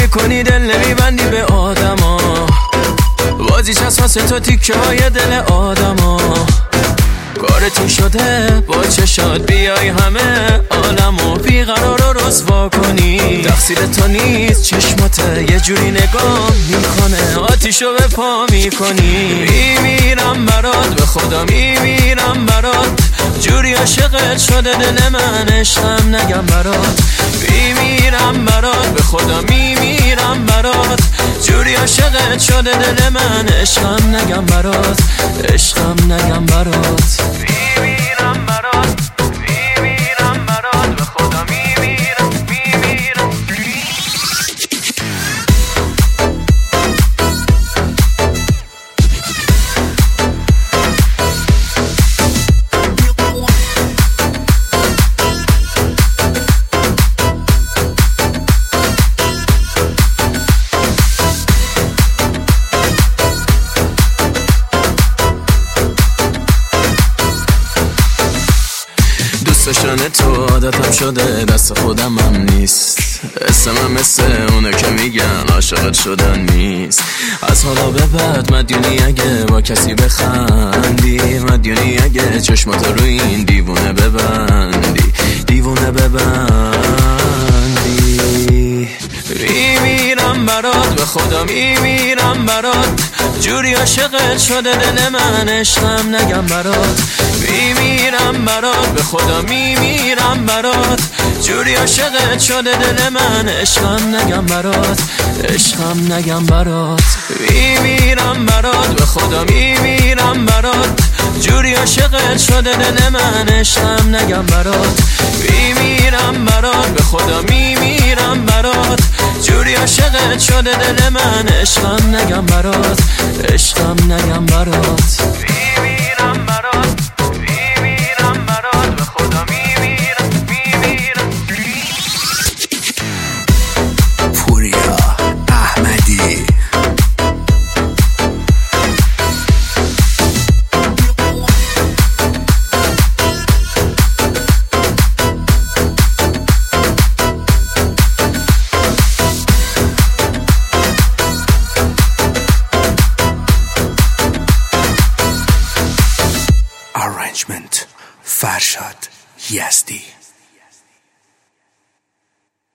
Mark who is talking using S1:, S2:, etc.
S1: میکنی دل نمیبندی به آدما، بازیش از واسه تو تیکه های دل آدما. کارتون شده با چشات بیای همه عالمو بیقرار و رسوا کنی. تقصیر تو نیست چشماته یه جوری نگاه میکنه، آتیشو به پا میکنی. میمیرم برات به خدا میمیرم برات، جوری عاشقت شده دل من عشقم نگم برات. میمیرم برات به خدا میمیرم برات، جوری عاشقت شده دل من عشقم نگم برات، عشقم نگم برات. میمیرم برات میمیرم برات به خدا میمیرم میمیرم. داشتن تو عادتم شده، دست خودم هم نیست. اسمم مثل اونه که میگن عاشقت شدن نیست. از حالا به بعد مدیونی اگه با کسی بخندی، مدیونی اگه چشمات رو این دیوونه ببندی، دیوونه ببندی. میمیرم برات به خدا میمیرم برات، جوری عاشقت شده دل من عشقم نگم برات. میمیرم برات به خدا میمیرم برات، جوری عاشقت شده دل من عشقم نگم برات، عشقم نگم برات. میمیرم برات به خدا میمیرم برات، جوری عاشقت شده دل من عشقم نگم برات. میمیرم برات به خدا میمیرم برات، جوری عاشقت شده دل من عشقم نگم برات، عشقم نگم برات. میمیرم برات میمیرم برات به خدا میمیرم میمیرم.
S2: پوریا احمدی. Arrangement فرشاد یزدی.